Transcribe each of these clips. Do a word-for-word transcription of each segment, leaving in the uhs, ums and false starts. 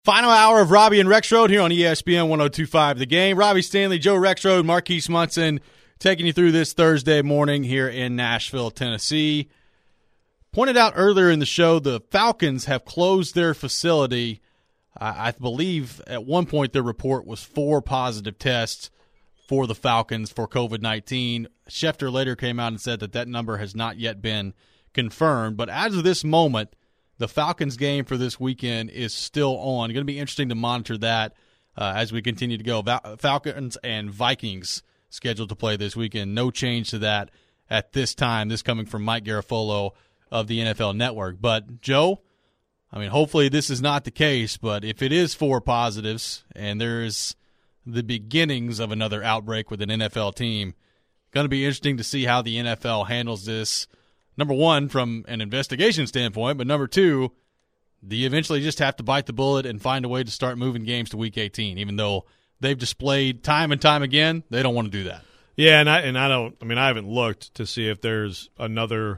Final hour of Robbie and Rexroad here on E S P N one oh two point five The Game. Robbie Stanley, Joe Rexroad, Marquise Munson taking you through this Thursday morning here in Nashville, Tennessee. Pointed out earlier in the show, the Falcons have closed their facility. I, I believe at one point their report was four positive tests for the Falcons for covid nineteen. Schefter later came out and said that that number has not yet been confirmed. But as of this moment, the Falcons game for this weekend is still on. Going to be interesting to monitor that uh, as we continue to go. Val- Falcons and Vikings scheduled to play this weekend. No change to that at this time. This coming from Mike Garafolo of the N F L Network. But, Joe, I mean, hopefully this is not the case, but if it is four positives and there's the beginnings of another outbreak with an N F L team, going to be interesting to see how the N F L handles this. Number one, from an investigation standpoint, but number two, do you eventually just have to bite the bullet and find a way to start moving games to Week eighteen, even though they've displayed time and time again they don't want to do that? Yeah, and I and I don't. I mean, I haven't looked to see if there's another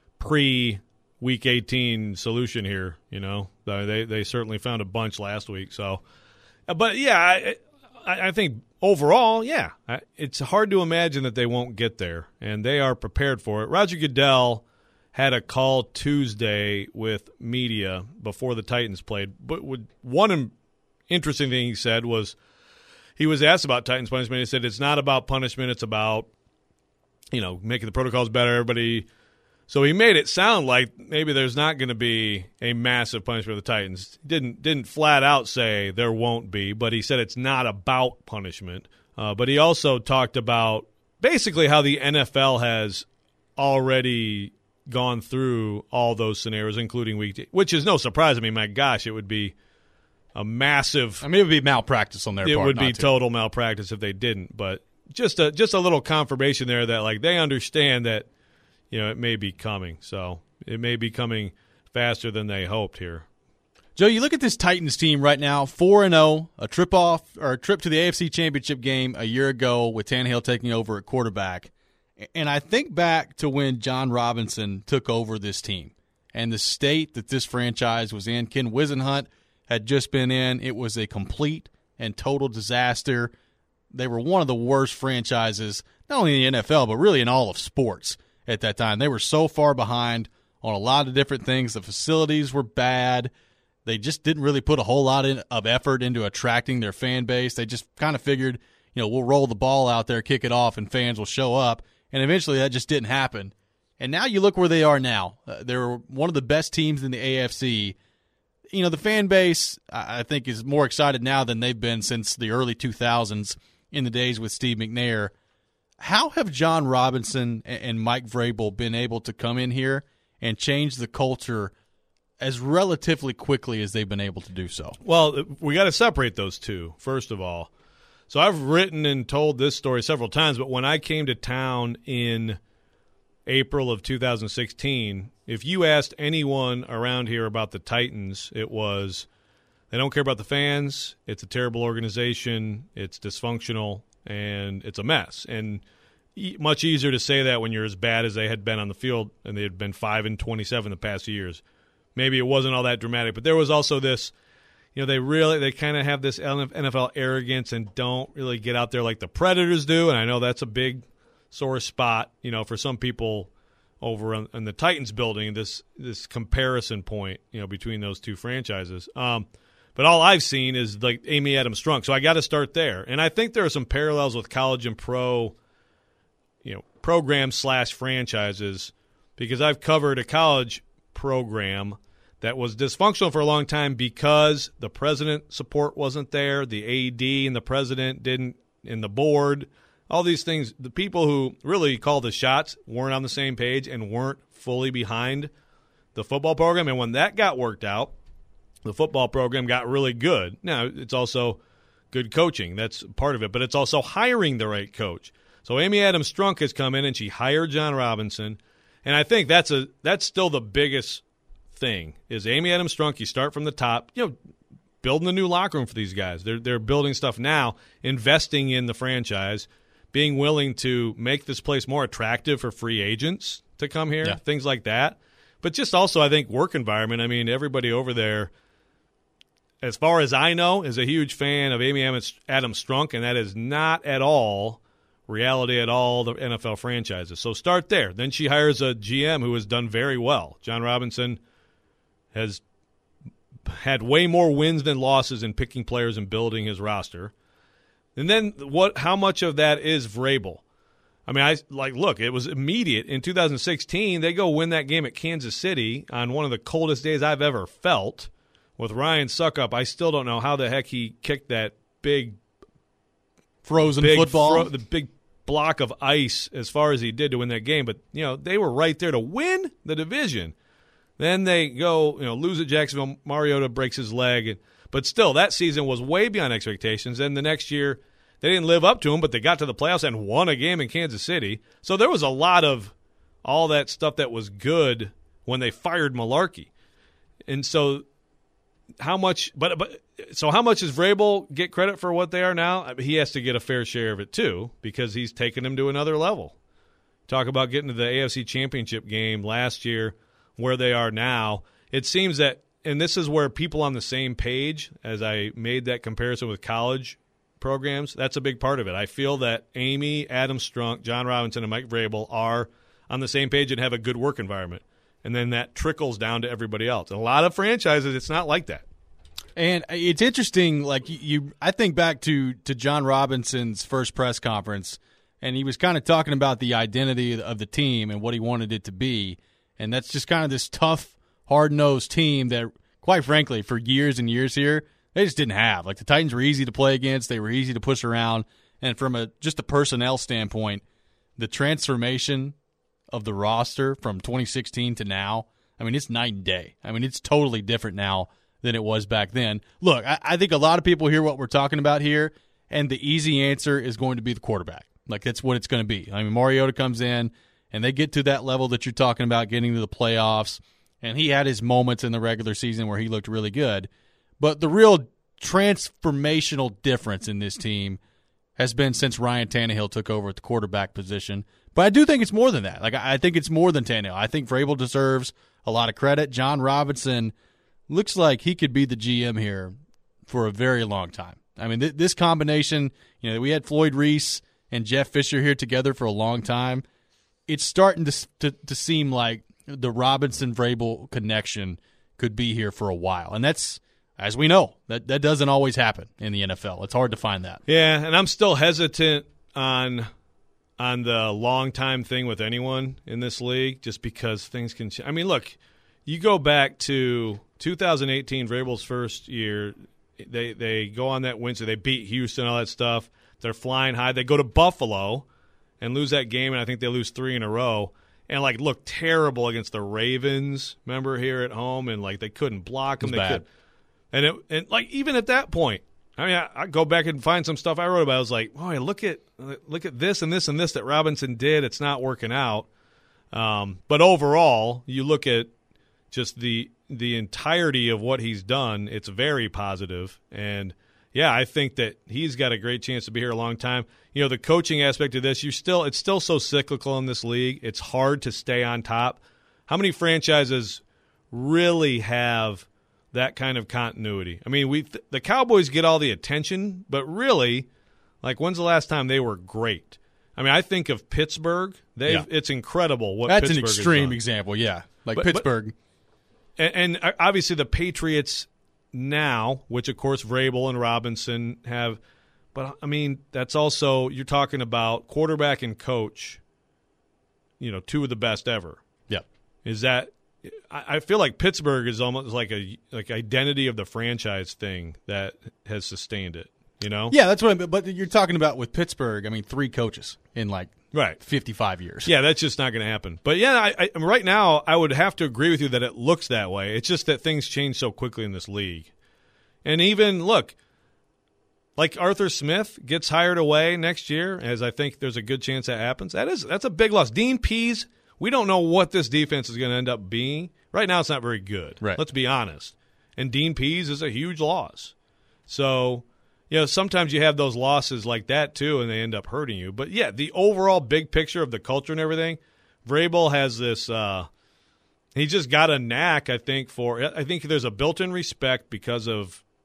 pre-Week eighteen solution here. You know, they they certainly found a bunch last week. So, but yeah, I I, I think overall, yeah, it's hard to imagine that they won't get there, and they are prepared for it. Roger Goodell had a call Tuesday with media before the Titans played. But one interesting thing he said was he was asked about Titans punishment. He said it's not about punishment. It's about, you know, making the protocols better. Everybody. So he made it sound like maybe there's not going to be a massive punishment for the Titans. He didn't didn't flat out say there won't be, but he said it's not about punishment. Uh, but he also talked about basically how the N F L has already gone through all those scenarios, including week, t- which is no surprise. I mean, my gosh, it would be a massive. I mean, it would be malpractice on their it part. It would be to. total malpractice if they didn't. But just a just a little confirmation there that like they understand that, you know, it may be coming. So it may be coming faster than they hoped here. Joe, you look at this Titans team right now, four and oh, a trip off or a trip to the A F C Championship game a year ago with Tannehill taking over at quarterback. And I think back to when John Robinson took over this team and the state that this franchise was in. Ken Wisenhunt had just been in. It was a complete and total disaster. They were one of the worst franchises, not only in the N F L, but really in all of sports at that time. They were so far behind on a lot of different things. The facilities were bad. They just didn't really put a whole lot in, of effort into attracting their fan base. They just kind of figured, you know, we'll roll the ball out there, kick it off, and fans will show up. And eventually that just didn't happen. And now you look where they are now. Uh, they're one of the best teams in the A F C. You know, the fan base, I think, is more excited now than they've been since the early two thousands in the days with Steve McNair. How have John Robinson and Mike Vrabel been able to come in here and change the culture as relatively quickly as they've been able to do so? Well, we got to separate those two, first of all. So I've written and told this story several times, but when I came to town in April of two thousand sixteen, if you asked anyone around here about the Titans, it was they don't care about the fans, it's a terrible organization, it's dysfunctional, and it's a mess. And much easier to say that when you're as bad as they had been on the field, and they had been five and twenty-seven the past years. Maybe it wasn't all that dramatic, but there was also this, you know, they really, they kind of have this N F L arrogance and don't really get out there like the Predators do, and I know that's a big sore spot, you know, for some people over on, on the Titans building, this this comparison point, you know, between those two franchises. Um, but all I've seen is like Amy Adams Strunk, so I got to start there. And I think there are some parallels with college and pro, you know, programs slash franchises, because I've covered a college program that was dysfunctional for a long time because the president support wasn't there, the A D and the president didn't, and the board, all these things. The people who really called the shots weren't on the same page and weren't fully behind the football program. And when that got worked out, the football program got really good. Now, it's also good coaching. That's part of it. But it's also hiring the right coach. So Amy Adams Strunk has come in and she hired John Robinson. And I think that's a that's still the biggest thing is Amy Adams Strunk. You start from the top, you know, building a new locker room for these guys. They're they're building stuff now, investing in the franchise, being willing to make this place more attractive for free agents to come here, yeah. Things like that. But just also, I think, work environment. I mean, everybody over there, as far as I know, is a huge fan of Amy Adams Strunk, and that is not at all reality at all the N F L franchises. So start there. Then she hires a G M who has done very well. John Robinson has had way more wins than losses in picking players and building his roster. And then what? How much of that is Vrabel? I mean, I like look. It was immediate in two thousand sixteen. They go win that game at Kansas City on one of the coldest days I've ever felt with Ryan Suckup. I still don't know how the heck he kicked that big frozen big football, fro- the big block of ice as far as he did to win that game. But you know, they were right there to win the division. Then they go, you know, lose at Jacksonville. Mariota breaks his leg, and, but still, that season was way beyond expectations. Then the next year, they didn't live up to them, but they got to the playoffs and won a game in Kansas City. So there was a lot of all that stuff that was good when they fired Mularkey. And so, how much? But but so how much does Vrabel get credit for what they are now? I mean, he has to get a fair share of it too, because he's taken them to another level. Talk about getting to the A F C Championship game last year. Where they are now, it seems that, and this is where people on the same page, as I made that comparison with college programs, that's a big part of it. I feel that Amy, Adam Strunk, John Robinson, and Mike Vrabel are on the same page and have a good work environment. And then that trickles down to everybody else. And a lot of franchises, it's not like that. And it's interesting, like you, you I think back to, to John Robinson's first press conference, and he was kind of talking about the identity of the team and what he wanted it to be. And that's just kind of this tough, hard-nosed team that, quite frankly, for years and years here, they just didn't have. Like, the Titans were easy to play against. They were easy to push around. And from a just a personnel standpoint, the transformation of the roster from twenty sixteen to now, I mean, it's night and day. I mean, it's totally different now than it was back then. Look, I, I think a lot of people hear what we're talking about here, and the easy answer is going to be the quarterback. Like, that's what it's going to be. I mean, Mariota comes in, and they get to that level that you're talking about, getting to the playoffs, and he had his moments in the regular season where he looked really good. But the real transformational difference in this team has been since Ryan Tannehill took over at the quarterback position. But I do think it's more than that. Like, I think it's more than Tannehill. I think Vrabel deserves a lot of credit. John Robinson looks like he could be the G M here for a very long time. I mean, th- this combination, you know, we had Floyd Reese and Jeff Fisher here together for a long time. It's starting to, to to seem like the Robinson-Vrabel connection could be here for a while. And that's, as we know, that, that doesn't always happen in the N F L. It's hard to find that. Yeah, and I'm still hesitant on on the long-time thing with anyone in this league just because things can change. I mean, look, you go back to two thousand eighteen, Vrabel's first year. They, they go on that win, so they beat Houston, all that stuff. They're flying high. They go to Buffalo and lose that game, and I think they lose three in a row, and, like, look terrible against the Ravens, remember, here at home, and, like, they couldn't block them. They bad. could, and, it, and, like, even at that point, I mean, I, I go back and find some stuff I wrote about. I was like, boy, look at look at this and this and this that Robinson did. It's not working out. Um, but overall, you look at just the the entirety of what he's done, it's very positive, and yeah, I think that he's got a great chance to be here a long time. You know, the coaching aspect of this, you still it's still so cyclical in this league. It's hard to stay on top. How many franchises really have that kind of continuity? I mean, we th- the Cowboys get all the attention, but really, like, when's the last time they were great? I mean, I think of Pittsburgh. They Yeah. It's incredible what That's Pittsburgh an has extreme done. example, yeah. Like But- Pittsburgh. And, and obviously the Patriots now, which, of course, Vrabel and Robinson have. But, I mean, that's also – you're talking about quarterback and coach, you know, two of the best ever. Yeah. Is that – I feel like Pittsburgh is almost like a like identity of the franchise thing that has sustained it, you know? Yeah, that's what I mean. But you're talking about with Pittsburgh, I mean, three coaches in, like, Right. fifty-five years. Yeah, that's just not going to happen. But, yeah, I, I, right now I would have to agree with you that it looks that way. It's just that things change so quickly in this league. And even, look, like Arthur Smith gets hired away next year, as I think there's a good chance that happens. That is, that's a big loss. Dean Pease, we don't know what this defense is going to end up being. Right now it's not very good. Right. Let's be honest. And Dean Pease is a huge loss. So, you know, sometimes you have those losses like that too, and they end up hurting you. But, yeah, the overall big picture of the culture and everything, Vrabel has this uh, – he just got a knack, I think, for – I think there's a built-in respect because of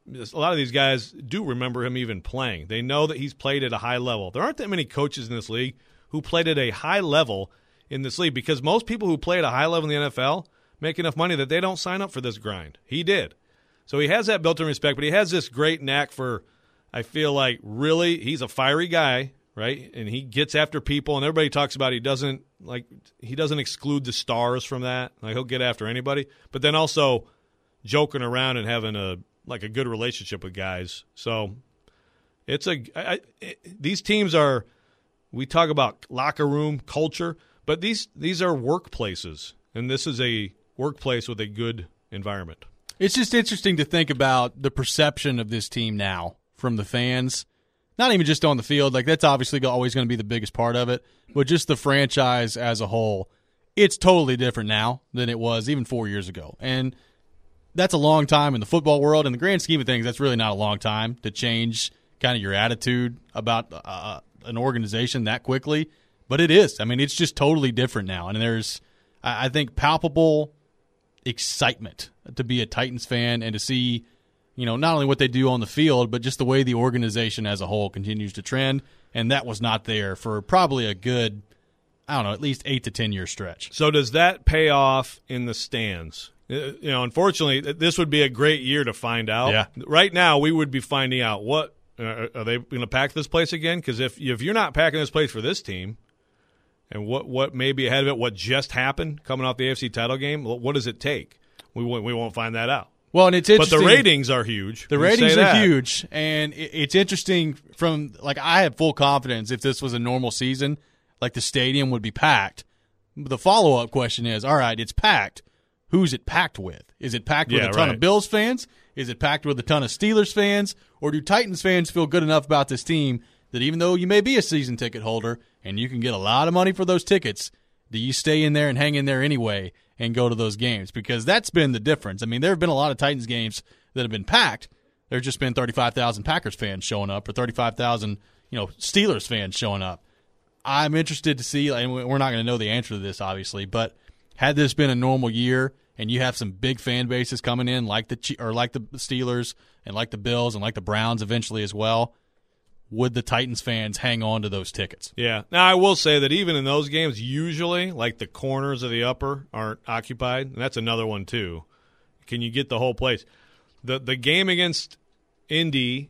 a lot of these guys do remember him even playing. They know that he's played at a high level. There aren't that many coaches in this league who played at a high level in this league, because most people who play at a high level in the N F L make enough money that they don't sign up for this grind. He did. So he has that built-in respect, but he has this great knack for, I feel like, really, he's a fiery guy, right? And he gets after people, and everybody talks about he doesn't like he doesn't exclude the stars from that. Like, he'll get after anybody, but then also joking around and having a like a good relationship with guys. So it's a I, it, these teams are. We talk about locker room culture, but these these are workplaces, and this is a workplace with a good environment. It's just interesting to think about the perception of this team now from the fans, not even just on the field. Like, that's obviously always going to be the biggest part of it, but just the franchise as a whole. It's totally different now than it was even four years ago, and that's a long time in the football world. In the grand scheme of things, that's really not a long time to change kind of your attitude about uh, an organization that quickly, but it is. I mean, it's just totally different now, and there's, I think, palpable excitement to be a Titans fan and to see, you know, not only what they do on the field, but just the way the organization as a whole continues to trend, and that was not there for probably a good, I don't know, at least eight to ten year stretch. So does that pay off in the stands? You know, unfortunately, this would be a great year to find out. Yeah. Right now, we would be finding out what. Uh, are they going to pack this place again? Because if if you're not packing this place for this team, and what what may be ahead of it, what just happened coming off the A F C title game, what does it take? We won't, we won't find that out. Well, and it's but interesting. the ratings are huge. The We ratings say are that. huge, and it, it's interesting from like I have full confidence if this was a normal season, like the stadium would be packed. The follow up question is, all right, it's packed. Who's it packed with? Is it packed with Yeah, a ton right. of Bills fans? Is it packed with a ton of Steelers fans? Or do Titans fans feel good enough about this team that even though you may be a season ticket holder and you can get a lot of money for those tickets, do you stay in there and hang in there anyway and go to those games? Because that's been the difference. I mean, there have been a lot of Titans games that have been packed. There's just been thirty-five thousand Packers fans showing up or thirty-five thousand, you know, Steelers fans showing up. I'm interested to see, and we're not going to know the answer to this, obviously, but had this been a normal year and you have some big fan bases coming in like the or like the Steelers and like the Bills and like the Browns eventually as well, would the Titans fans hang on to those tickets? Yeah. Now, I will say that even in those games, usually, like the corners of the upper aren't occupied, and that's another one too. Can you get the whole place? The the game against Indy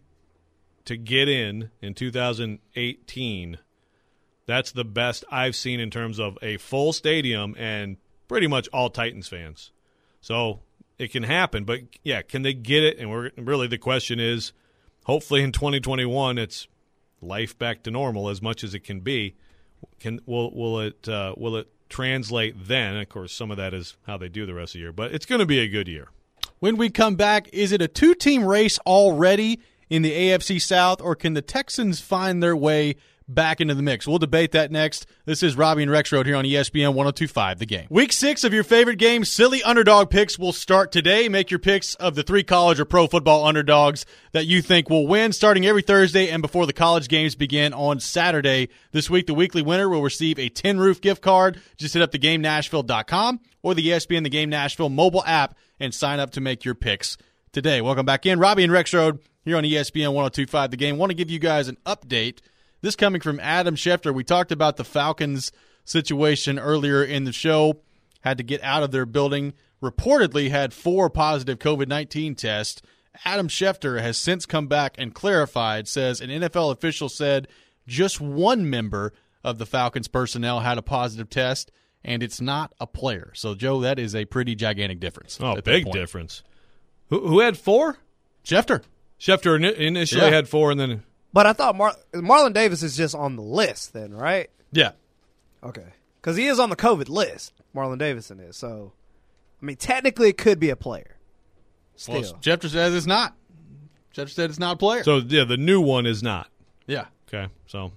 to get in in two thousand eighteen, that's the best I've seen in terms of a full stadium and pretty much all Titans fans. So it can happen, but yeah, can they get it? And we're really the question is, hopefully in twenty twenty-one, it's life back to normal as much as it can be. Can will will it uh, will it translate then? Of course, some of that is how they do the rest of the year, but it's going to be a good year. When we come back, is it a two-team race already in the A F C South, or can the Texans find their way back into the mix? We'll debate that next. This is Robbie and Rexroad here on E S P N one oh two point five The Game. Week six of your favorite game, Silly Underdog Picks, will start today. Make your picks of the three college or pro football underdogs that you think will win, starting every Thursday and before the college games begin on Saturday. This week, the weekly winner will receive a Tin Roof gift card. Just hit up the game nashville dot com or the E S P N The Game Nashville mobile app and sign up to make your picks today. Welcome back in. Robbie and Rexroad here on E S P N one oh two point five The Game. Want to give you guys an update. This coming from Adam Schefter. We talked about the Falcons situation earlier in the show. Had to get out of their building. Reportedly had four positive COVID nineteen tests. Adam Schefter has since come back and clarified, says an N F L official said just one member of the Falcons personnel had a positive test, and it's not a player. So, Joe, that is a pretty gigantic difference. Oh, at that big point. difference. Who, who had four? Schefter. Schefter ini- initially Yeah. had four, and then But I thought Mar- Marlon Davis is just on the list then, right? Yeah. Okay. Because he is on the COVID list. Marlon Davison is. So, I mean, technically it could be a player. Still. Well, Schefter says it's not. Schefter said it's not a player. so yeah, the new one is not. yeah. Okay, so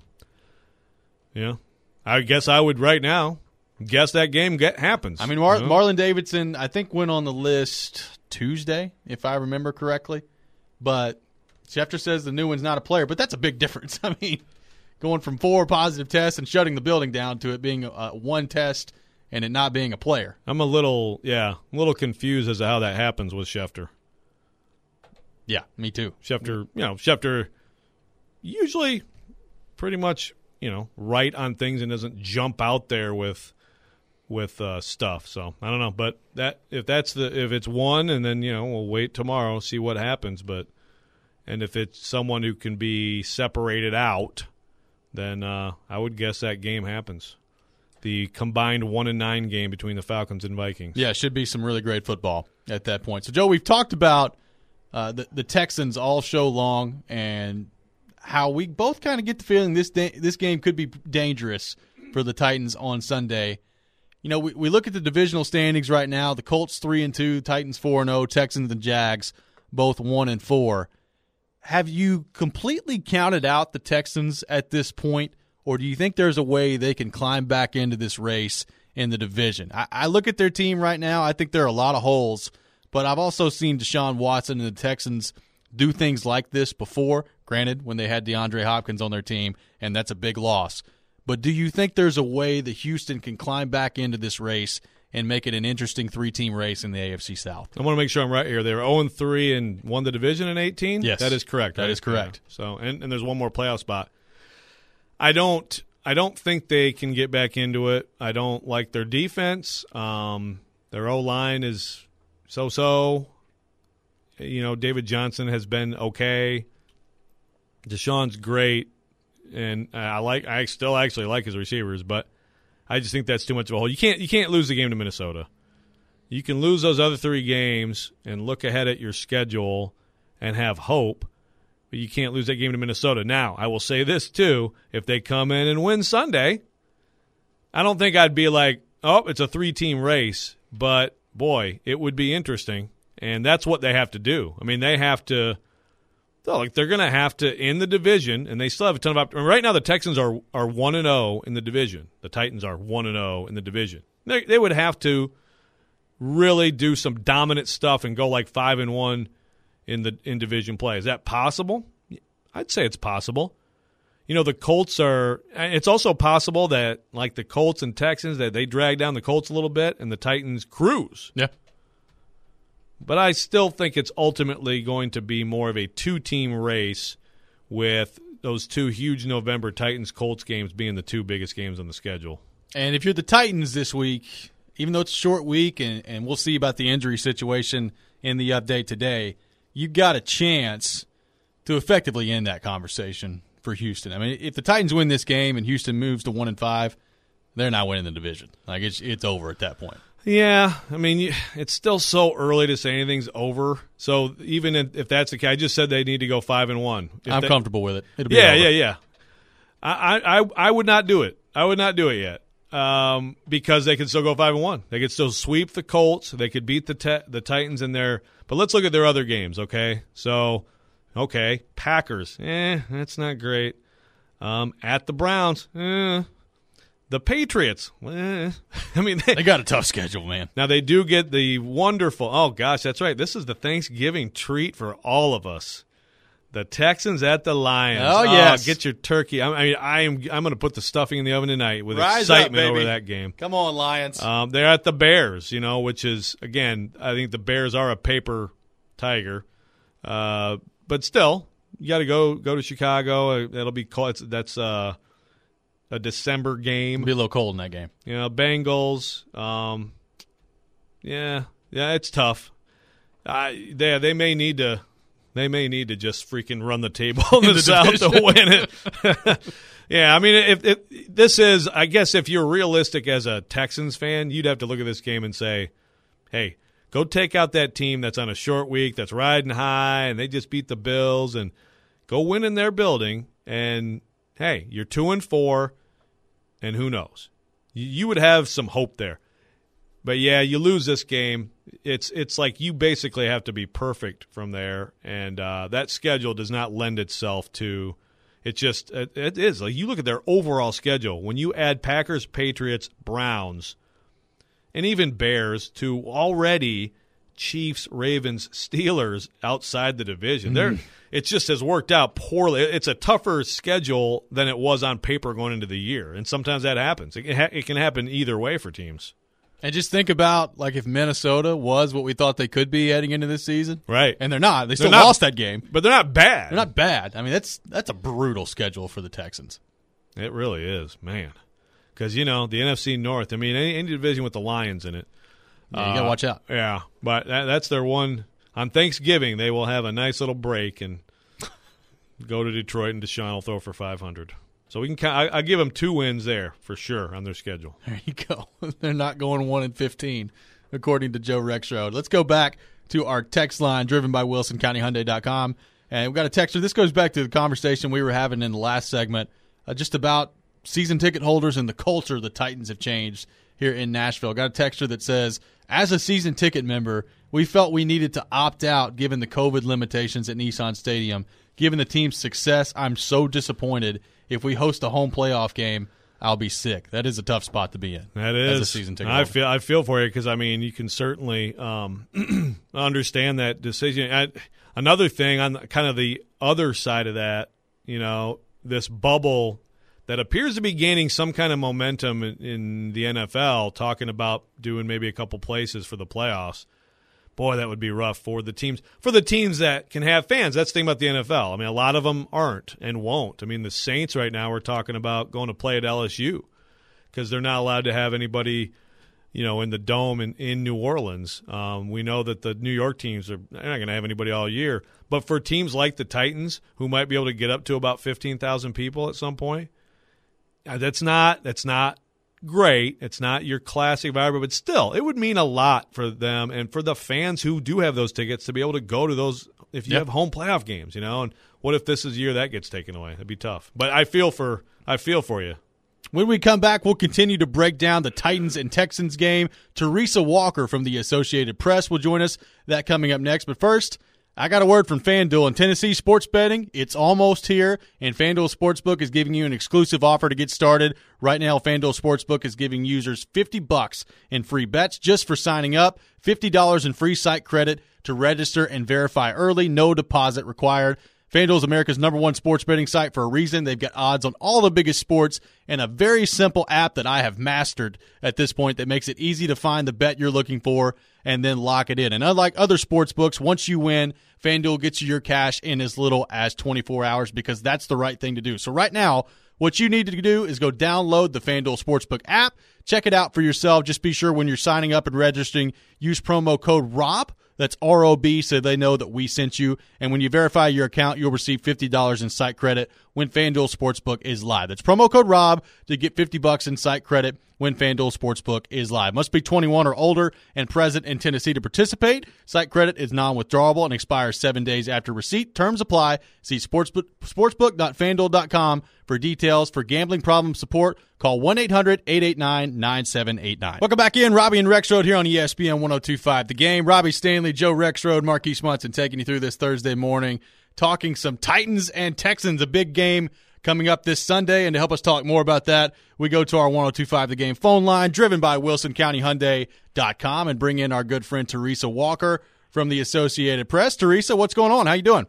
yeah, I guess I would right now guess that game get happens. I mean, Mar- you know? Marlon Davidson, I think, went on the list Tuesday, if I remember correctly. But Schefter says the new one's not a player, but that's a big difference. I mean, going from four positive tests and shutting the building down to it being a, one test and it not being a player. I'm a little yeah, a little confused as to how that happens with Schefter. Yeah, me too. Schefter, you know, Schefter usually pretty much, you know, right on things and doesn't jump out there with with uh, stuff. So I don't know, but that if that's the if it's one, and then you know we'll wait tomorrow, see what happens. But and if it's someone who can be separated out, then uh, I would guess that game happens. The combined one and nine game between the Falcons and Vikings. Yeah, it should be some really great football at that point. So, Joe, we've talked about uh, the the Texans all show long and how we both kind of get the feeling this da- this game could be dangerous for the Titans on Sunday. You know, we, we look at the divisional standings right now. The Colts three and two, Titans four and zero, Texans and Jags both one and four. Have you completely counted out the Texans at this point? Or do you think there's a way they can climb back into this race in the division? I, I look at their team right now. I think there are a lot of holes, but I've also seen Deshaun Watson and the Texans do things like this before, granted, when they had DeAndre Hopkins on their team, and that's a big loss. But do you think there's a way that Houston can climb back into this race and make it an interesting three-team race in the A F C South? I want to make sure I'm right here. They were oh and three and won the division in eighteen? Yes. That is correct. That right? is correct. Yeah. So, and, and there's one more playoff spot. I don't I don't think they can get back into it. I don't like their defense. Um, their O-line is so-so. You know, David Johnson has been okay. Deshaun's great, and I like I still actually like his receivers, but I just think that's too much of a hole. You can't you can't lose the game to Minnesota. You can lose those other three games and look ahead at your schedule and have hope. But you can't lose that game to Minnesota. Now, I will say this, too. If they come in and win Sunday, I don't think I'd be like, oh, it's a three-team race. But, boy, it would be interesting. And that's what they have to do. I mean, they have to – like they're going to have to, in the division, and they still have a ton of – right now the Texans are are one and oh in the division. The Titans are one and oh in the division. They, they would have to really do some dominant stuff and go like five and one in the in division play. Is that possible? I'd say it's possible. You know, the Colts are – it's also possible that, like the Colts and Texans, that they drag down the Colts a little bit and the Titans cruise. Yeah. But I still think it's ultimately going to be more of a two-team race with those two huge November Titans-Colts games being the two biggest games on the schedule. And if you're the Titans this week, even though it's a short week and, and we'll see about the injury situation in the update today, you've got a chance to effectively end that conversation for Houston. I mean, if the Titans win this game and Houston moves to one and five, they're not winning the division. Like it's it's over at that point. Yeah, I mean, it's still so early to say anything's over. So even if, if that's the case, I just said they need to go five and one. If I'm they, comfortable with it. It'll be yeah, over. yeah, yeah. I, I I would not do it. I would not do it yet. Um, because they could still go five and one. They could still sweep the Colts. They could beat the te- the Titans in there. But let's look at their other games, okay? So, okay, Packers, eh, that's not great. Um, at the Browns, eh. The Patriots, eh. I mean, they, They got a tough schedule, man. now they do get the wonderful. Oh gosh, that's right. This is the Thanksgiving treat for all of us. The Texans at the Lions. Oh, yes. Get your turkey. I, I mean, I am. I'm going to put the stuffing in the oven tonight with Rise up, excitement over baby. that game. Come on, Lions. Um, they're at the Bears, you know, which is, again, I think the Bears are a paper tiger. Uh, but still, you got to go go to Chicago. It'll be cold. It's, that's uh, a December game. It'll be a little cold in that game. You know, Bengals. Um, yeah, yeah, it's tough. I, they they may need to. They may need to just freaking run the table in the, the South division. to win it. Yeah, I mean, if, if this is, I guess, if you're realistic as a Texans fan, you'd have to look at this game and say, "Hey, go take out that team that's on a short week, that's riding high, and they just beat the Bills, and go win in their building. And hey, you're two and four, and who knows? You, you would have some hope there." But yeah, you lose this game. It's it's like you basically have to be perfect from there, and uh, that schedule does not lend itself to. It just it, it is like you look at their overall schedule when you add Packers, Patriots, Browns, and even Bears to already Chiefs, Ravens, Steelers outside the division. Mm-hmm. They're it just has worked out poorly. It's a tougher schedule than it was on paper going into the year, and sometimes that happens. It, it, ha- it can happen either way for teams. And just think about, like, if Minnesota was what we thought they could be heading into this season. Right. And they're not. They still not, lost that game. But they're not bad. They're not bad. I mean, that's that's a brutal schedule for the Texans. It really is, man. Because, you know, the N F C North, I mean, any, any division with the Lions in it. Yeah, you got to uh, watch out. Yeah, but that, that's their one. On Thanksgiving, they will have a nice little break and go to Detroit, and Deshaun will throw for five hundred. So we can. I, I give them two wins there for sure on their schedule. There you go. They're not going one and fifteen, according to Joe Rexrode. Let's go back to our text line driven by Wilson County Hyundai dot com. And we've got a texter. This goes back to the conversation we were having in the last segment, uh, just about season ticket holders and the culture the Titans have changed here in Nashville. Got a texter that says, as a season ticket member, we felt we needed to opt out given the COVID limitations at Nissan Stadium. Given the team's success, I'm so disappointed. If we host a home playoff game, I'll be sick. That is a tough spot to be in. That is as a season ticket I holder. feel I feel for you because I mean you can certainly um, understand that decision. I, another thing on kind of the other side of that, you know, this bubble that appears to be gaining some kind of momentum in, in the N F L, talking about doing maybe a couple places for the playoffs. Boy, that would be rough for the teams for the teams that can have fans. That's the thing about the N F L. I mean, a lot of them aren't and won't. I mean, the Saints right now are talking about going to play at L S U because they're not allowed to have anybody, you know, in the dome in, in New Orleans. Um, we know that the New York teams are they're not going to have anybody all year. But for teams like the Titans, who might be able to get up to about fifteen thousand people at some point, that's not that's not. great. It's not your classic vibe, but still, it would mean a lot for them and for the fans who do have those tickets to be able to go to those if you yep. have home playoff games, you know. And what if this is the year that gets taken away? That'd be tough. But I feel for I feel for you. When we come back, we'll continue to break down the Titans and Texans game. Teresa Walker from the Associated Press will join us. That coming up next. But first, I got a word from FanDuel and Tennessee sports betting. It's almost here, and FanDuel Sportsbook is giving you an exclusive offer to get started. Right now, FanDuel Sportsbook is giving users fifty bucks in free bets just for signing up, fifty dollars in free site credit to register and verify early, no deposit required. FanDuel is America's number one sports betting site for a reason. They've got odds on all the biggest sports and a very simple app that I have mastered at this point that makes it easy to find the bet you're looking for and then lock it in. And unlike other sports books, once you win, FanDuel gets you your cash in as little as twenty-four hours because that's the right thing to do. So right now, what you need to do is go download the FanDuel Sportsbook app. Check it out for yourself. Just be sure when you're signing up and registering, use promo code ROB. That's R O B, so they know that we sent you. And when you verify your account, you'll receive fifty dollars in site credit when FanDuel Sportsbook is live. That's promo code ROB to get fifty bucks in site credit when FanDuel Sportsbook is live. Must be twenty-one or older and present in Tennessee to participate. Site credit is non-withdrawable and expires seven days after receipt. Terms apply. See sportsbook, sportsbook dot fan duel dot com for details. For gambling problem support, call one eight hundred eight eight nine nine seven eight nine. Welcome back in. Robbie and Rexrode here on E S P N one oh two point five The Game. Robbie Stanley, Joe Rexrode, Marquise Munson taking you through this Thursday morning, talking some Titans and Texans, a big game coming up this Sunday. And to help us talk more about that, we go to our one oh two point five The Game phone line, driven by Wilson County Hyundai dot com, and bring in our good friend Teresa Walker from the Associated Press. Teresa, what's going on? How you doing?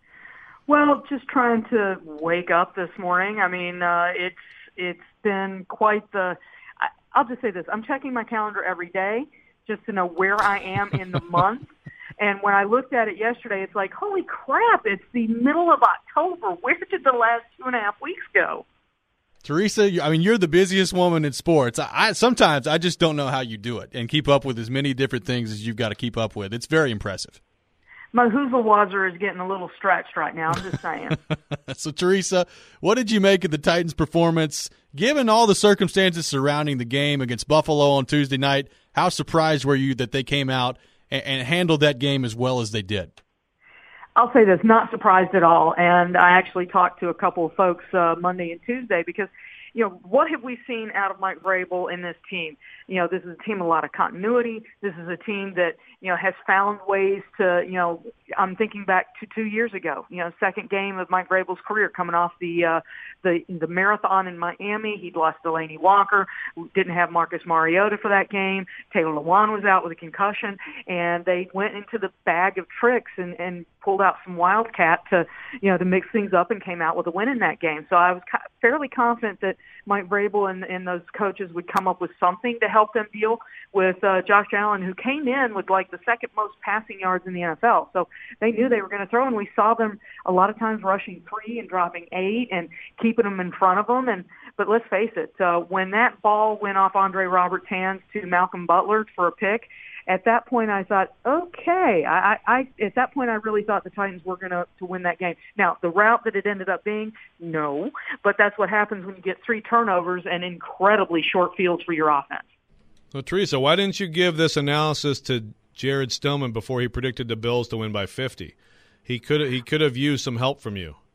Well, just trying to wake up this morning. I mean, uh, it's it's been quite the I, I'll just say this. I'm checking my calendar every day just to know where I am in the month. And when I looked at it yesterday, it's like, holy crap, it's the middle of October. Where did the last two and a half weeks go? Teresa, I mean, you're the busiest woman in sports. I, I Sometimes I just don't know how you do it and keep up with as many different things as you've got to keep up with. It's very impressive. My Hoozle is getting a little stretched right now, I'm just saying. So, Teresa, what did you make of the Titans' performance, given all the circumstances surrounding the game against Buffalo on Tuesday night? How surprised were you that they came out and, and handled that game as well as they did? I'll say this, not surprised at all. And I actually talked to a couple of folks uh, Monday and Tuesday because, you know, what have we seen out of Mike Vrabel in this team? You know, this is a team with a lot of continuity. This is a team that, you know, has found ways to, you know, I'm thinking back to two years ago, you know, second game of Mike Vrabel's career coming off the, uh, the, the marathon in Miami. He'd lost Delaney Walker, didn't have Marcus Mariota for that game. Taylor Lewan was out with a concussion, and they went into the bag of tricks and, and pulled out some wildcat to, you know, to mix things up and came out with a win in that game. So I was fairly confident that Mike Vrabel and, and those coaches would come up with something to help them deal with uh, Josh Allen, who came in with like the second most passing yards in the N F L. So they knew they were going to throw, and we saw them a lot of times rushing three and dropping eight and keeping them in front of them. And but let's face it, uh, when that ball went off Andre Roberts' hands to Malcolm Butler for a pick, at that point I thought, okay, I, I at that point I really thought the Titans were going to to win that game. Now, the route that it ended up being, no, but that's what happens when you get three turnovers and incredibly short fields for your offense. So, Teresa, why didn't you give this analysis to Jared Stillman before he predicted the Bills to win by fifty? He could he could have used some help from you.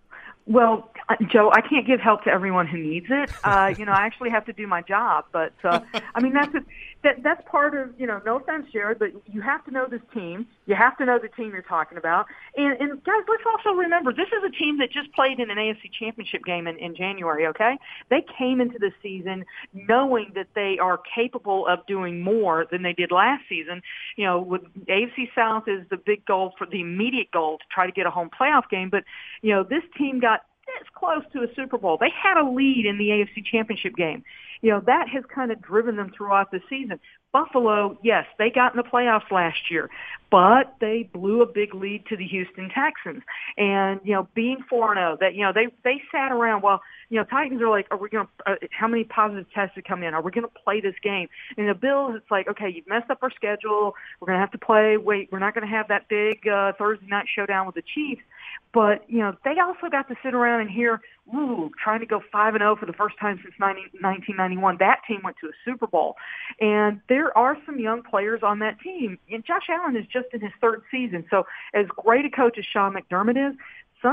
Well, Joe, I can't give help to everyone who needs it. Uh, you know, I actually have to do my job. But, uh, I mean, that's a, that, that's part of, you know, no offense, Jared, but you have to know this team. You have to know the team you're talking about. And, and guys, let's also remember, this is a team that just played in an A F C Championship game in, in January, okay? They came into the season knowing that they are capable of doing more than they did last season. You know, with A F C South is the big goal for the immediate goal to try to get a home playoff game. But, you know, this team got it's close to a Super Bowl. They had a lead in the A F C Championship game. You know, that has kind of driven them throughout the season. Buffalo, yes, they got in the playoffs last year, but they blew a big lead to the Houston Texans. And, you know, being four and oh, that, you know, they, they sat around, well, you know, Titans are like, are we going to, uh, how many positive tests have come in? Are we going to play this game? And the Bills, it's like, okay, you've messed up our schedule. We're going to have to play. Wait, we're not going to have that big uh, Thursday night showdown with the Chiefs. But, you know, they also got to sit around and hear, ooh, trying to go five and oh for the first time since nineteen ninety-one. That team went to a Super Bowl. And there are some young players on that team. And Josh Allen is just in his third season. So as great a coach as Sean McDermott is,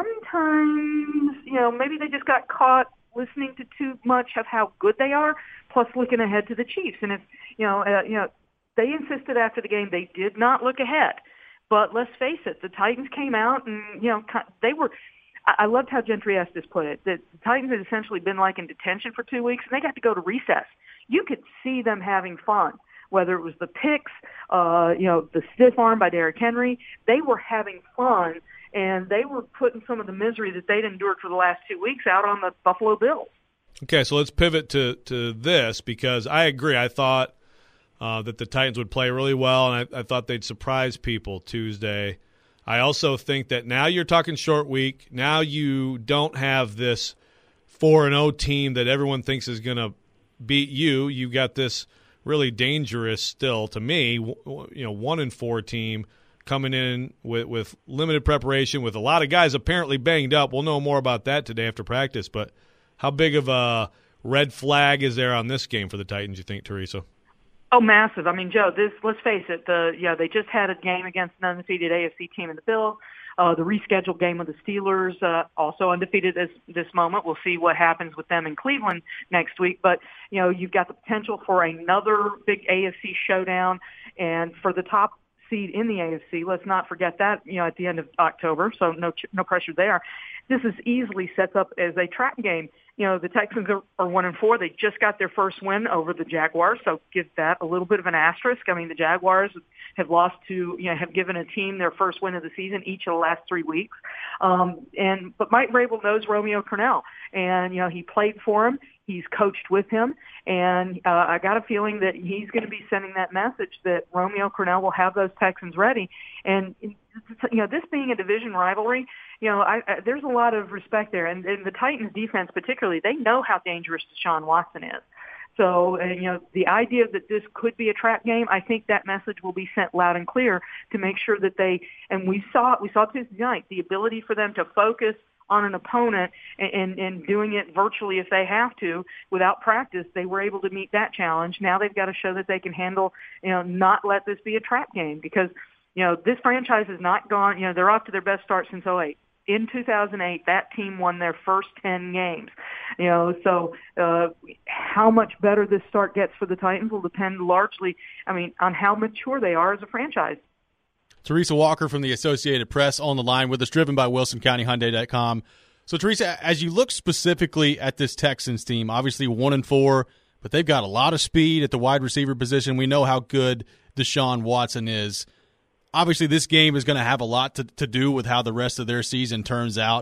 sometimes, you know, maybe they just got caught listening to too much of how good they are, plus looking ahead to the Chiefs. And if, you know, uh, you know, they insisted after the game they did not look ahead. But let's face it, the Titans came out and, you know, they were – I loved how Gentry Estes put it, that the Titans had essentially been like in detention for two weeks, and they got to go to recess. You could see them having fun, whether it was the picks, uh, you know, the stiff arm by Derrick Henry. They were having fun, and they were putting some of the misery that they'd endured for the last two weeks out on the Buffalo Bills. Okay, so let's pivot to, to this because I agree. I thought – Uh, that the Titans would play really well, and I, I thought they'd surprise people Tuesday. I also think that now you're talking short week. Now you don't have this four and oh team that everyone thinks is going to beat you. You've got this really dangerous still, to me, you know, one and four team coming in with, with limited preparation, with a lot of guys apparently banged up. We'll know more about that today after practice, but how big of a red flag is there on this game for the Titans, you think, Teresa? Oh, massive. I mean, Joe, this, let's face it, the, yeah, they just had a game against an undefeated A F C team in the Bills. Uh, the rescheduled game with the Steelers, uh, also undefeated at this moment. We'll see what happens with them in Cleveland next week. But, you know, you've got the potential for another big A F C showdown. And for the top seed in the A F C, let's not forget that, you know, at the end of October. So no, no pressure there. This is easily sets up as a trap game. You know, the Texans are, are one and four. They just got their first win over the Jaguars, so give that a little bit of an asterisk. I mean, the Jaguars have lost to, you know, have given a team their first win of the season each of the last three weeks. Um, and but Mike Vrabel knows Romeo Crennel, and you know he played for him. He's coached with him, and uh, I got a feeling that he's going to be sending that message that Romeo Crennel will have those Texans ready. And you know, this being a division rivalry, you know, I, I, there's a lot of respect there. And, and the Titans defense particularly, they know how dangerous Deshaun Watson is. So, and, you know, the idea that this could be a trap game, I think that message will be sent loud and clear to make sure that they, and we saw we saw Tuesday night, the ability for them to focus on an opponent and, and, and doing it virtually if they have to without practice. They were able to meet that challenge. Now they've got to show that they can handle, you know, not let this be a trap game because, you know, this franchise has not gone, you know, they're off to their best start since oh eight. In two thousand eight, that team won their first ten games. You know, so uh, how much better this start gets for the Titans will depend largely, I mean, on how mature they are as a franchise. Teresa Walker from the Associated Press on the line with us, driven by Wilson County Hyundai dot com. So, Teresa, as you look specifically at this Texans team, obviously one and four, but they've got a lot of speed at the wide receiver position. We know how good Deshaun Watson is. Obviously, this game is going to have a lot to, to do with how the rest of their season turns out.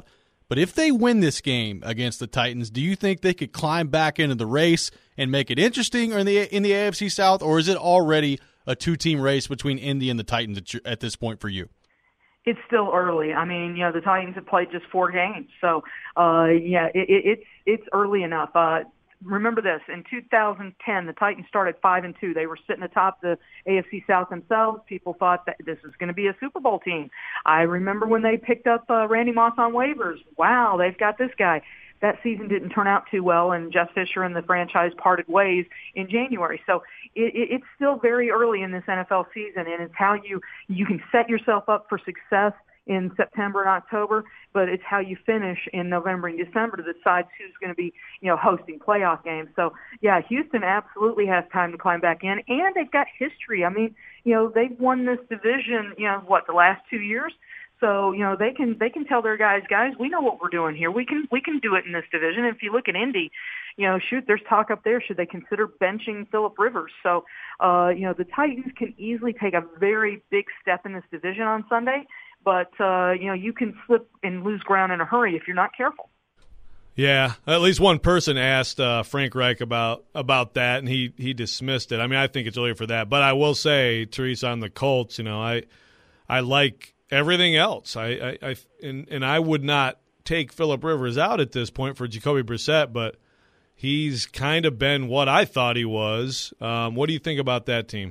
But if they win this game against the Titans, do you think they could climb back into the race and make it interesting or in the in the A F C South, or is it already a two-team race between Indy and the Titans at, at this point for you? It's still early. I mean, you know, the Titans have played just four games. So, uh, yeah, it, it, it's it's early enough. Uh, remember this, in two thousand ten, the Titans started five and two. They were sitting atop the A F C South themselves. People thought that this is going to be a Super Bowl team. I remember when they picked up uh, Randy Moss on waivers. Wow, they've got this guy. That season didn't turn out too well, and Jeff Fisher and the franchise parted ways in January. So it, it, it's still very early in this N F L season, and it's how you you can set yourself up for success in September and October, but it's how you finish in November and December to decide who's going to be, you know, hosting playoff games. So, yeah, Houston absolutely has time to climb back in, and they've got history. I mean, you know, they've won this division, you know, what, the last two years? So, you know, they can they can tell their guys, guys, we know what we're doing here. We can we can do it in this division. If you look at Indy, you know, shoot, there's talk up there. Should they consider benching Phillip Rivers? So, uh, you know, the Titans can easily take a very big step in this division on Sunday. But, uh, you know, you can slip and lose ground in a hurry if you're not careful. Yeah, at least one person asked uh, Frank Reich about about that, and he, he dismissed it. I mean, I think it's early for that. But I will say, Teresa, on the Colts, you know, I I like everything else. I, I, I and, and I would not take Phillip Rivers out at this point for Jacoby Brissett, but he's kind of been what I thought he was. Um, what do you think about that team?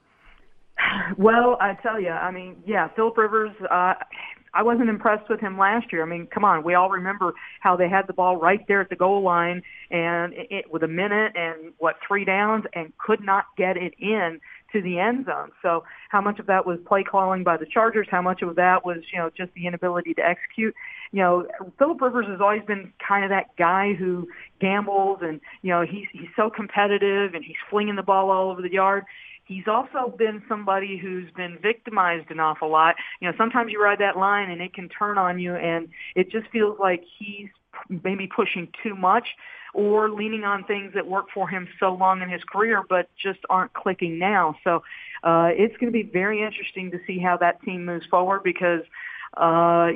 Well, I tell you, I mean, yeah, Phillip Rivers, uh, I wasn't impressed with him last year. I mean, come on, we all remember how they had the ball right there at the goal line and it, it, with a minute and, what, three downs and could not get it in to the end zone. So how much of that was play calling by the Chargers? How much of that was, you know, just the inability to execute? You know, Phillip Rivers has always been kind of that guy who gambles and, you know, he's, he's so competitive and he's flinging the ball all over the yard. He's also been somebody who's been victimized an awful lot. You know, sometimes you ride that line and it can turn on you, and it just feels like he's maybe pushing too much or leaning on things that worked for him so long in his career but just aren't clicking now. So uh, it's going to be very interesting to see how that team moves forward because uh,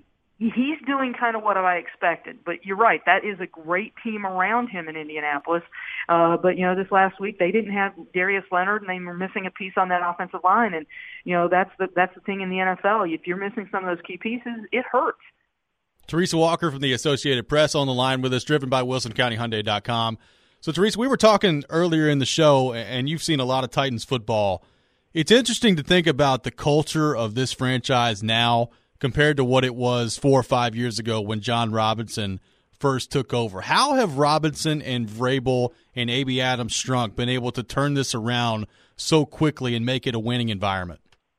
he's doing kind of what I expected. But you're right, that is a great team around him in Indianapolis. Uh, but, you know, this last week they didn't have Darius Leonard, and they were missing a piece on that offensive line. And, you know, that's the, that's the thing in the N F L. If you're missing some of those key pieces, it hurts. Teresa Walker from the Associated Press on the line with us, driven by Wilson County Hyundai dot com. So, Teresa, we were talking earlier in the show, and you've seen a lot of Titans football. It's interesting to think about the culture of this franchise now compared to what it was four or five years ago when John Robinson first took over. How have Robinson and Vrabel and A B. Adams-Strunk been able to turn this around so quickly and make it a winning environment?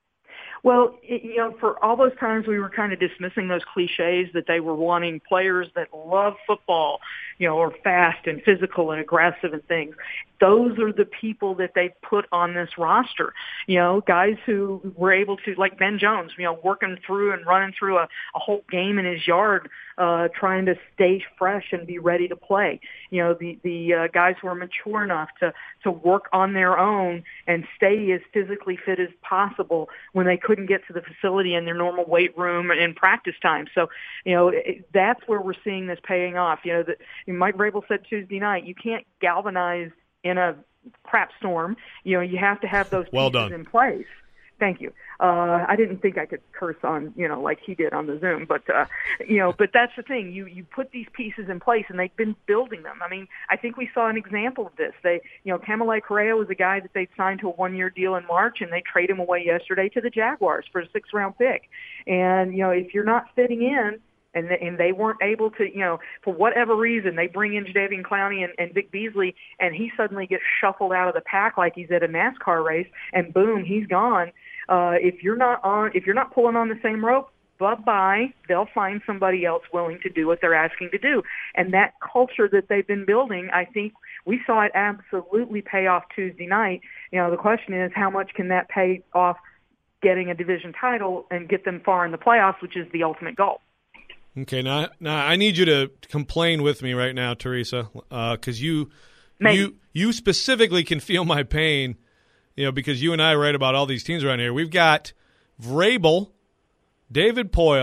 Well, it, you know, for all those times we were kind of dismissing those cliches that they were wanting players that love football, you know, or fast and physical and aggressive and things. Those are the people that they put on this roster. You know, guys who were able to, like Ben Jones, you know, working through and running through a, a whole game in his yard, uh, trying to stay fresh and be ready to play. You know, the, the uh, guys who are mature enough to, to work on their own and stay as physically fit as possible when they couldn't get to the facility in their normal weight room and practice time. So, you know, it, that's where we're seeing this paying off. You know, the, Mike Vrabel said Tuesday night, you can't galvanize in a crap storm. You know, you have to have those well pieces done. in place. Thank you. Uh, I didn't think I could curse on, you know, like he did on the Zoom, but, uh, you know, but that's the thing. You, you put these pieces in place and they've been building them. I mean, I think we saw an example of this. They, you know, Kamalei Correa was a guy that they signed to a one-year deal in March, and they trade him away yesterday to the Jaguars for a six-round pick. And, you know, if you're not fitting in, and they, and they weren't able to, you know, for whatever reason, they bring in Jadeveon Clowney and, and Vic Beasley, and he suddenly gets shuffled out of the pack like he's at a NASCAR race, and boom, he's gone. Uh, if you're not on, if you're not pulling on the same rope, bye-bye. They'll find somebody else willing to do what they're asking to do. And that culture that they've been building, I think we saw it absolutely pay off Tuesday night. You know, the question is, how much can that pay off getting a division title and get them far in the playoffs, which is the ultimate goal. Okay, now, now I need you to complain with me right now, Teresa, because uh, you, Maybe. you, you specifically can feel my pain, you know, because you and I write about all these teams around here. We've got Vrabel, David Poyle,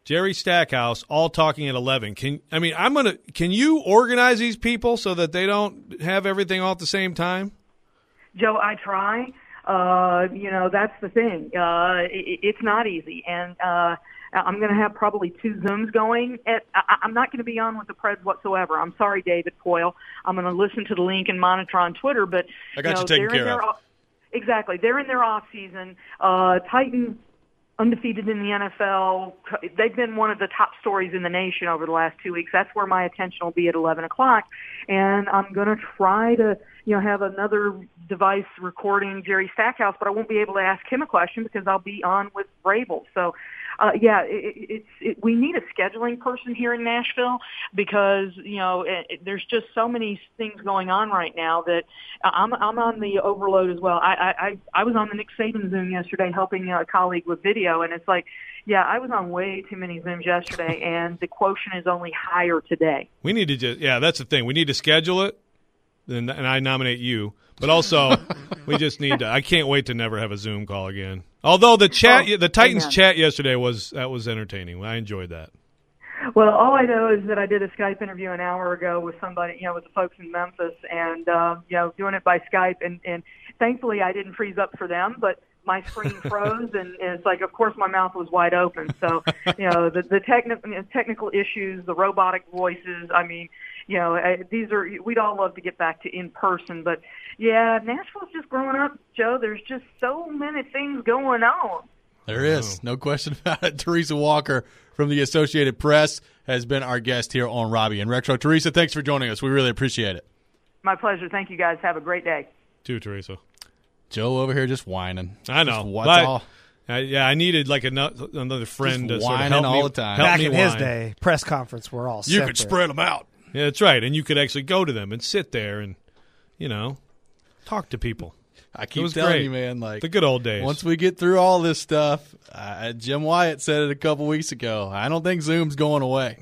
Jerry Stackhouse, all talking at eleven. Can I mean I'm gonna? Can you organize these people so that they don't have everything all at the same time? Joe, I try. Uh, you know, that's the thing. Uh, it, it's not easy, and uh, I'm going to have probably two Zooms going. At, I, I'm not going to be on with the Preds whatsoever. I'm sorry, David Poyle. I'm going to listen to the link and monitor on Twitter, but I got you know, you taken they're care in their, of. Exactly, they're in their off season. Uh, Titans undefeated in the N F L. They've been one of the top stories in the nation over the last two weeks. That's where my attention will be at eleven o'clock. And I'm going to try to, you know, have another device recording Jerry Stackhouse, but I won't be able to ask him a question because I'll be on with Vrabel. So, uh, yeah, it, it's it, we need a scheduling person here in Nashville because, you know, it, it, there's just so many things going on right now that I'm I'm on the overload as well. I I I was on the Nick Saban Zoom yesterday helping a colleague with video, and it's like, yeah, I was on way too many Zooms yesterday, and the quotient is only higher today. We need to just yeah, that's the thing. We need to schedule it, and, and I nominate you. But also, we just need to. I can't wait to never have a Zoom call again. Although the chat, oh, the Titans amen. chat yesterday was that was entertaining. I enjoyed that. Well, all I know is that I did a Skype interview an hour ago with somebody, you know, with the folks in Memphis, and uh, you know, doing it by Skype, and, and thankfully I didn't freeze up for them, but my screen froze, and, and it's like, of course, my mouth was wide open. So, you know, the the technical technical issues, the robotic voices. I mean, you know, uh, these are we'd all love to get back to in person, but yeah, Nashville's just growing up, Joe. There's just so many things going on. There is, no question about it. Teresa Walker from the Associated Press has been our guest here on Robbie and Retro. Teresa, thanks for joining us. We really appreciate it. My pleasure. Thank you, guys. Have a great day. Too, Teresa. Joe over here just whining. I know. Just, what's but, all, uh, yeah, I needed like another, another friend Just to sort of whining help all me, the time. help Back me in his whine. day, press conference were all you separate. could spread them out. Yeah, that's right. And you could actually go to them and sit there and, you know, talk to people. I It keep was telling great. you, man, like The good old days. once we get through all this stuff, uh, Jim Wyatt said it a couple weeks ago. I don't think Zoom's going away.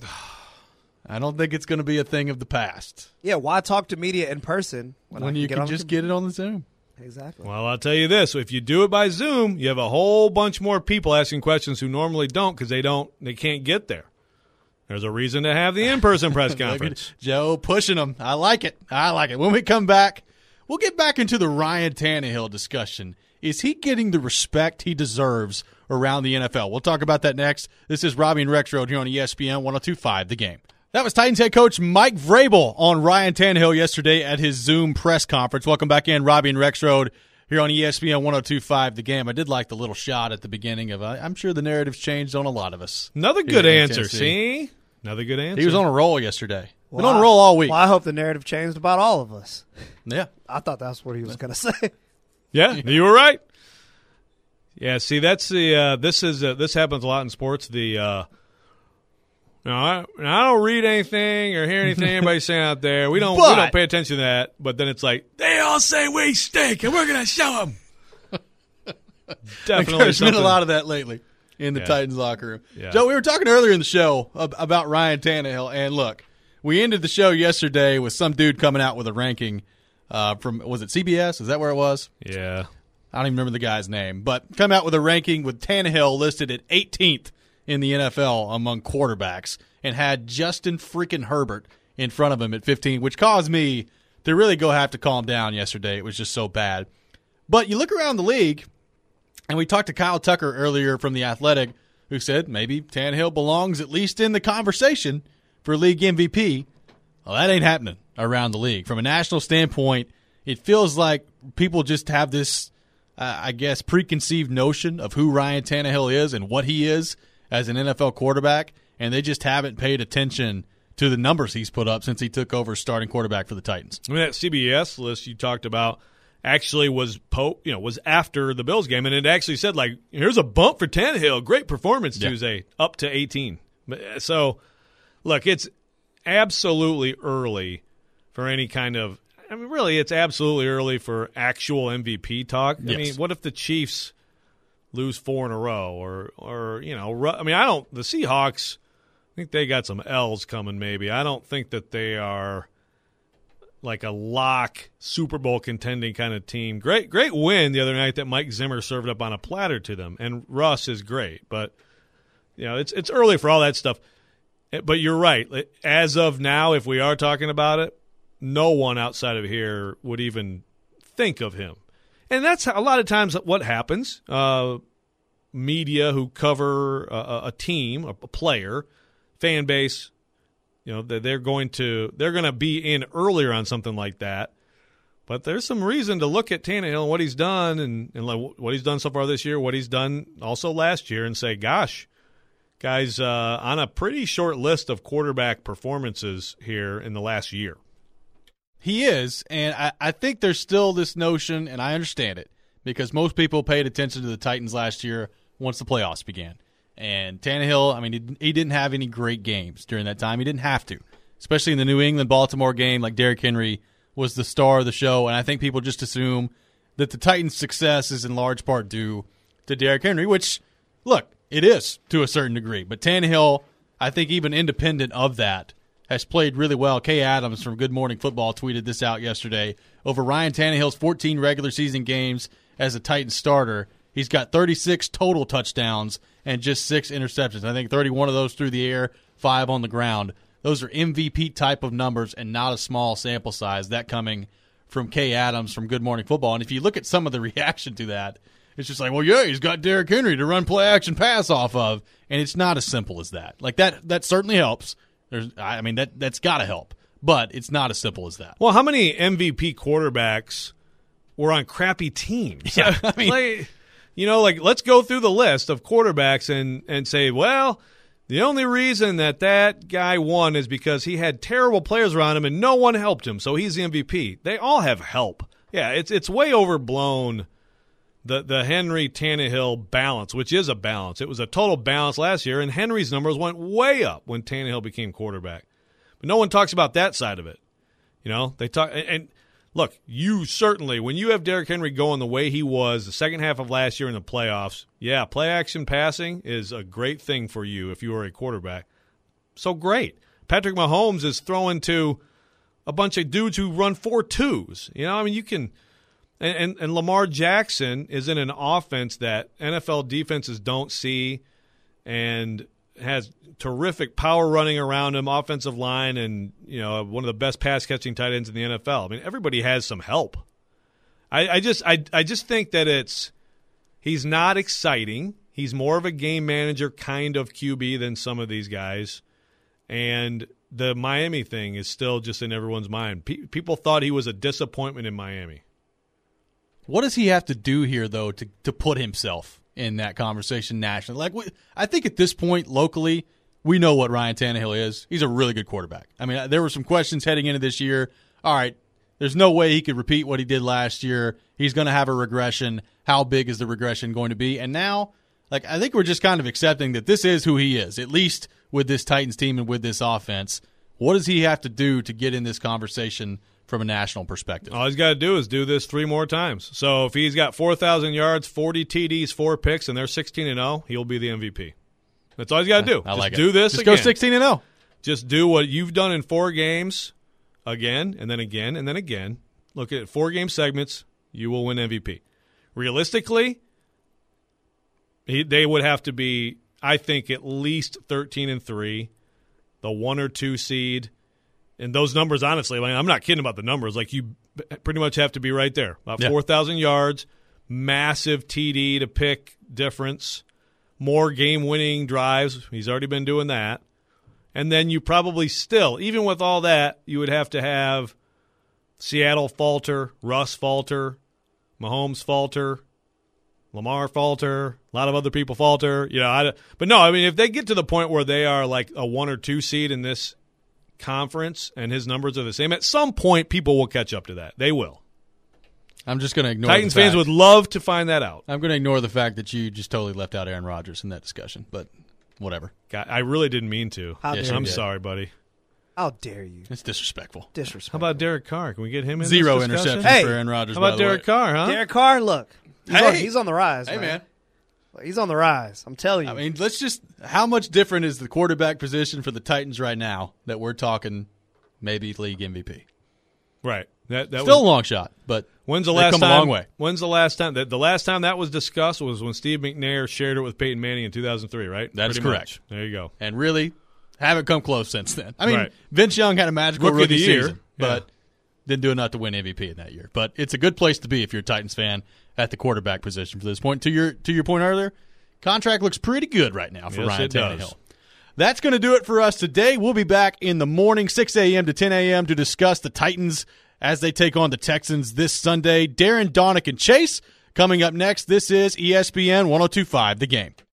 I don't think it's going to be a thing of the past. Yeah, why talk to media in person When, when, I you get can on the just computer? get it on the Zoom. Exactly. Well, I'll tell you this: if you do it by Zoom, you have a whole bunch more people asking questions who normally don't because they don't, they can't get there. There's a reason to have the in-person press Look at conference. Joe pushing them. I like it. I like it. When we come back, we'll get back into the Ryan Tannehill discussion. Is he getting the respect he deserves around the N F L? We'll talk about that next. This is Robbie and Rex Road here on E S P N one oh two point five The Game. That was Titans head coach Mike Vrabel on Ryan Tannehill yesterday at his Zoom press conference. Welcome back in, Robbie and Rex Road here on E S P N one oh two point five The Game. I did like the little shot at the beginning of uh, I'm sure the narrative's changed on a lot of us. Another here good in answer. Tennessee. See, another good answer. He was on a roll yesterday. Been Well, on a I- roll all week. Well, I hope the narrative changed about all of us. Yeah. I thought that's what he was going to say. Yeah, you were right. Yeah, see, that's the uh, this is uh, this happens a lot in sports. The uh, no, I, I don't read anything or hear anything anybody's saying out there. We don't we But- don't pay attention to that. But then it's like they all say we stink, and we're gonna show them. Definitely, There's been a something- lot of that lately in the Yeah. Titans locker room. Yeah. Joe, we were talking earlier in the show ab- about Ryan Tannehill, and look, we ended the show yesterday with some dude coming out with a ranking uh, from, was it C B S? Is that where it was? Yeah, I don't even remember the guy's name, but come out with a ranking with Tannehill listed at eighteenth in the N F L among quarterbacks and had Justin freaking Herbert in front of him at fifteen, which caused me to really go have to calm down yesterday. It was just so bad. But you look around the league, and we talked to Kyle Tucker earlier from The Athletic, who said maybe Tannehill belongs at least in the conversation for league M V P. Well, that ain't happening around the league. From a national standpoint, it feels like people just have this, uh, I guess, preconceived notion of who Ryan Tannehill is and what he is as an N F L quarterback, and they just haven't paid attention to the numbers he's put up since he took over starting quarterback for the Titans. I mean that C B S list you talked about actually was po- you know was after the Bills game, and it actually said like here's a bump for Tannehill, great performance Yeah. Tuesday, up to eighteen. So look, it's absolutely early for any kind of. I mean, really, it's absolutely early for actual M V P talk. I Yes. mean, what if the Chiefs lose four in a row, or or you know, ru- I mean, I don't. The Seahawks, I think they got some L's coming. Maybe I don't think that they are like a lock Super Bowl contending kind of team. Great, great win the other night that Mike Zimmer served up on a platter to them, and Russ is great, but You know, it's it's early for all that stuff. But you're right. As of now, if we are talking about it, no one outside of here would even think of him. And that's a lot of times what happens. Uh, media who cover a, a team, a player, fan base, you know, they're going to they're going to be in earlier on something like that. But there's some reason to look at Tannehill and what he's done and, and what he's done so far this year, what he's done also last year, and say, gosh, guys, uh, on a pretty short list of quarterback performances here in the last year. He is, and I, I think there's still this notion, and I understand it, because most people paid attention to the Titans last year once the playoffs began. And Tannehill, I mean, he, he didn't have any great games during that time. He didn't have to, especially in the New England-Baltimore game, like Derrick Henry was the star of the show, and I think people just assume that the Titans' success is in large part due to Derrick Henry, which, look, it is to a certain degree. But Tannehill, I think even independent of that, has played really well. Kay Adams from Good Morning Football tweeted this out yesterday. Over Ryan Tannehill's fourteen regular season games as a Titans starter, he's got thirty-six total touchdowns and just six interceptions. I think thirty-one of those through the air, five on the ground. Those are M V P type of numbers and not a small sample size. That coming from Kay Adams from Good Morning Football. And if you look at some of the reaction to that, it's just like, well, yeah, he's got Derrick Henry to run play action pass off of. And it's not as simple as that. Like that that certainly helps. There's, I mean, that, that's got to help. But it's not as simple as that. Well, how many M V P quarterbacks were on crappy teams? Yeah, I mean, like, you know, like let's go through the list of quarterbacks and, and say, well, the only reason that that guy won is because he had terrible players around him and no one helped him, so he's the M V P. They all have help. Yeah, it's it's way overblown, the the Henry Tannehill balance, which is a balance. It was a total balance last year, and Henry's numbers went way up when Tannehill became quarterback. But no one talks about that side of it. You know, they talk and, and look, you certainly, when you have Derrick Henry going the way he was the second half of last year in the playoffs, yeah, play action passing is a great thing for you if you are a quarterback. So great. Patrick Mahomes is throwing to a bunch of dudes who run four twos. You know, I mean, you can and, and, and Lamar Jackson is in an offense that N F L defenses don't see and has terrific power running around him, offensive line, and you know one of the best pass catching tight ends in the N F L. I mean, everybody has some help. I, I just I I just think that it's he's not exciting. He's more of a game manager kind of Q B than some of these guys, and the Miami thing is still just in everyone's mind. Pe- people thought he was a disappointment in Miami. What does he have to do here, though, to to put himself in that conversation nationally? Like, we, I think at this point, locally, we know what Ryan Tannehill is. He's a really good quarterback. I mean, there were some questions heading into this year. All right, there's no way he could repeat what he did last year. He's going to have a regression. How big is the regression going to be? And now, like, I think we're just kind of accepting that this is who he is, at least with this Titans team and with this offense. What does he have to do to get in this conversation from a national perspective? All he's got to do is do this three more times. So if he's got four thousand yards, forty T Ds, four picks, and they're sixteen and oh, he'll be the M V P. That's all he's got to do. I Just like it. do this Just again. go sixteen and oh. Just do what you've done in four games again, and then again, and then again. Look at four-game segments. You will win M V P. Realistically, he, they would have to be, I think, at least thirteen and three, the one or two seed. And those numbers, honestly, like, I'm not kidding about the numbers. Like, you pretty much have to be right there. About yeah. four thousand yards, massive T D to pick difference, more game-winning drives. He's already been doing that. And then you probably still, even with all that, you would have to have Seattle falter, Russ falter, Mahomes falter, Lamar falter, a lot of other people falter. You know, I, but no, I mean, if they get to the point where they are like a one or two seed in this conference and his numbers are the same, at some point people will catch up to that. They will. I'm just going to ignore Titans the fact, fans would love to find that out. I'm going to ignore the fact that you just totally left out Aaron Rodgers in that discussion, but whatever. God, I really didn't mean to. How Yes, dare you I'm did. sorry, buddy. How dare you? It's disrespectful. Disrespect. How about Derek Carr? Can we get him in Zero this discussion? interceptions Hey, for Aaron Rodgers. How by about the way. Derek Carr, huh? Derek Carr? Look, he's, Hey. on, he's on the rise. Hey, man. He's on the rise. I'm telling you. I mean, let's just – how much different is the quarterback position for the Titans right now that we're talking maybe league M V P? Right. That, that Still was, a long shot, but When's the They've last come time? a long way. When's the last time that the last time that was discussed was when Steve McNair shared it with Peyton Manning in two thousand three, right? That is Pretty correct. much. There you go. And really haven't come close since then. I mean, Right. Vince Young had a magical Rookie of rookie the year. season, but didn't do enough to win M V P in that year. But it's a good place to be if you're a Titans fan at the quarterback position for this point. To your to your point earlier, contract looks pretty good right now for Yes, Ryan it does. Tannehill. That's going to do it for us today. We'll be back in the morning, six a.m. to ten a.m. to discuss the Titans as they take on the Texans this Sunday. Darren, Donick, and Chase coming up next. This is E S P N one oh two point five The Game.